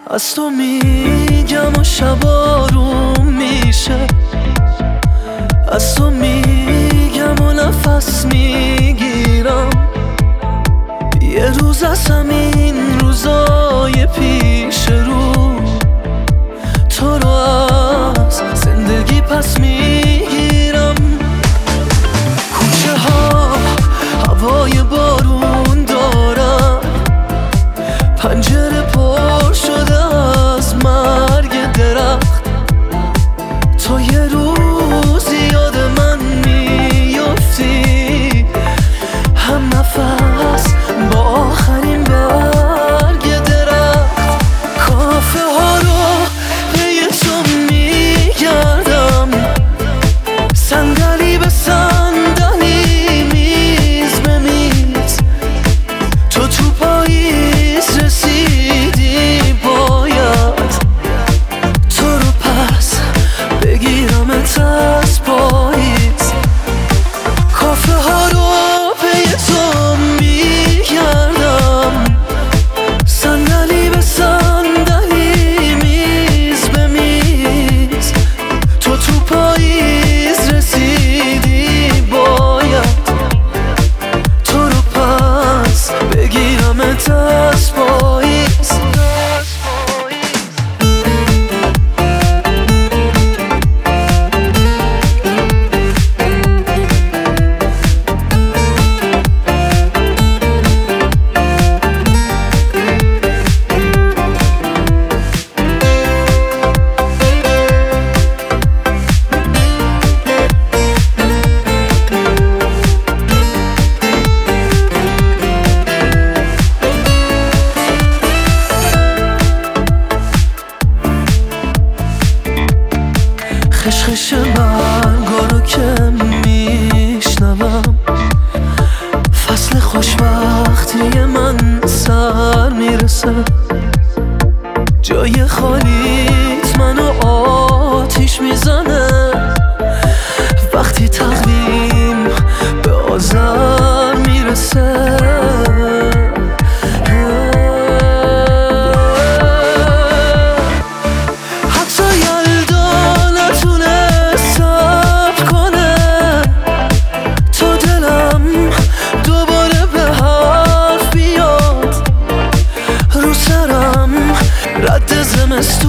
از تو میگم و شب آروم میشه، از تو میگم و نفس میگیرم. یه روز از همین روزای پیش رو تو رو از زندگی پس میگیرم. کوچه ها هوای بارون دارن، پنجره پر شده از مرگ درخت. تو یه روز یاد من میافتی، هم نفس با آخرین برگ درخت. کافه ها رو پی تو میگردم، صندلی به صندلی، میز به میز. تو پاییز رسیدی، باید تو رو پس بگیرمت از پاییز. کافه ها رو پی تو میگردم، صندلی به صندلی، میز به میز. تو پاییز رسیدی، باید تو رو پس بگیرمت از پاییز. خشخش برگا رو که میشنوم، فصل خوشبختی من سر میرسه. جای خالیت منو آتیش میزنه، وقتی تقویم به آذر میرسه. رد زمستون